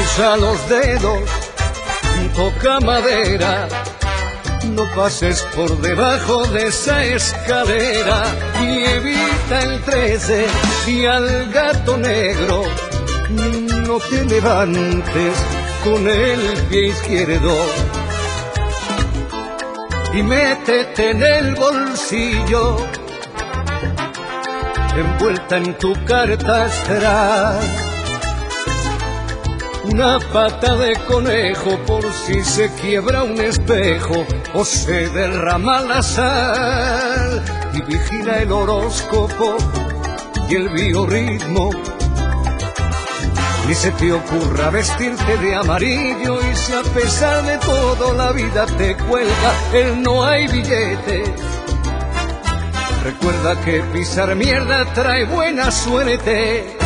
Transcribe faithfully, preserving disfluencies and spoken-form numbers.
cruza los dedos, toca madera, no pases por debajo de esa escalera y evita el trece y al gato negro no te levantes con el pie izquierdo y métete en el bolsillo envuelta en tu carta astral una pata de conejo por si se quiebra un espejo o se derrama la sal y vigila el horóscopo y el biorritmo. Ni se te ocurra vestirte de amarillo y si a pesar de todo la vida te cuelga el no hay billetes. Recuerda que pisar mierda trae buena suerte.